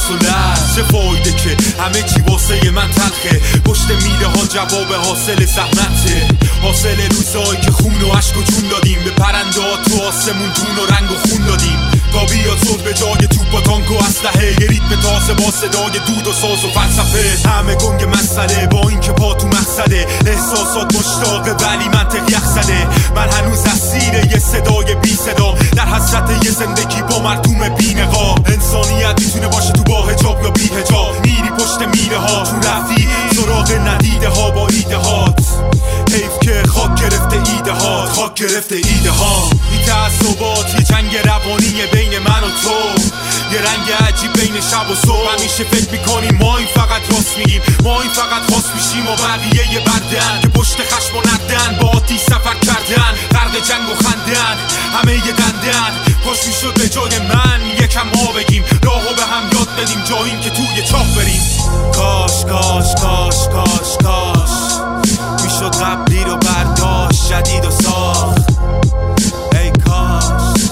لرز. چه فایده که همه چی واسه من تلخه، پشت میله ها جواب حاصل زحمته، حاصل روزایی که خون و عشق و جون دادیم به پرنده ها تو آسمون، دون و رنگ و خون دادیم تا بیاد صلح به جای توپ و تانک و اسلحه، یه ریتم تازه با صدای دود و ساز و فلسفه. همه گنگ مسئله با این که پا تو مقصده، احساسات مشتاقه ولی منطق یخ زده. من هنوز اسیر یه صدای بی صدا، در حسرت یه زندگی با مردم بی نقاب. انسانیت میتونه باشه تو با حجاب یا بی حجاب، میری پشت میله ها چون رفتی سراغ ندیده ها با ایده هات. حیف که خاک گرفته ایده ها، خاک گرفته ایده ها. این تعصبات یه جنگ روانیه بین من و تو، یه رنگ عجیب بین شب و صبح. همیشه فکر میکنیم ما این فقط راست میگیم، ما این فقط خاص میشیم و بقیه یه بردن که پشت خشم و ندن با آتیش سفر کردن، غرق جنگ و خندن، همه یه دندن. خوش میشد به جای من یکم ما بگیم، راهو به هم یاد بدیم جاییم که توی چاه بریم. کاش کاش کاش کاش کاش میشد قبلی رو برداشت جدید و ساخت. ای کاش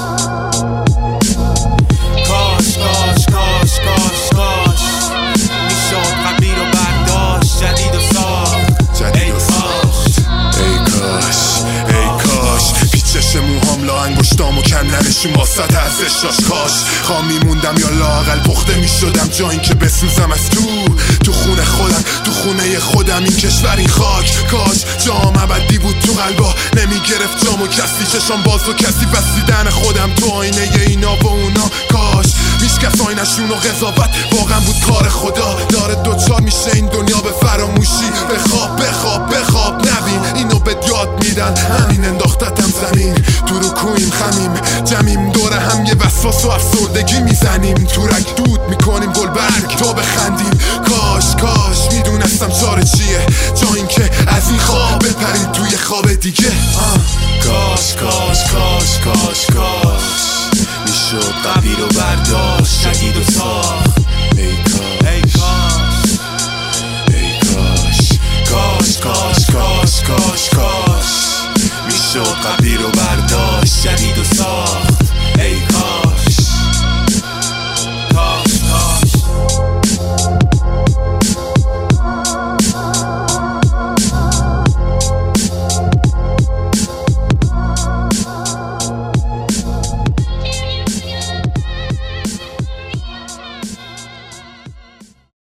کاش کاش کاش کاش کاش میشد قبلی رو برداشت جدید و ساخت. ای کاش ای کاش ای کاش پیچش موهام لا انگشتام و کندنشون واسط ارزشاش. کاش خام میموندم یا لااقل پخته میشدم جا این که بسوزم از تو خونه خودم، تو خونه خودم این کشور این خاک. کاش جام ابدی بود تو قلبا، نمیگرفت جامو کسی، چشام باز و کسی بسیدن خودم تو آینه اینا و اونا. کاش میشکست آینشون و قضاوت واقعا بود کار خدا، داره دوچار میشه این دنیا به فراموشی. بخواب بخواب بخواب نبین اینو به یاد میدن، همین انداختتم زمین تو رکویم خمیم جمیم دور هم یه وسواس و افسردگی میزنیم، تو رگ دود میکنیم گلبرگ تا بخندیم. کاش کاش میدونستم چاره چیه، جا این که از این خواب بپرید توی خواب دیگه. کاش کاش کاش کاش کاش میشد قبلی رو برداشت جدید و ساخت. ای کاش ای کاش ای کاش کاش کاش کاش کاش کاش میشد قبلی رو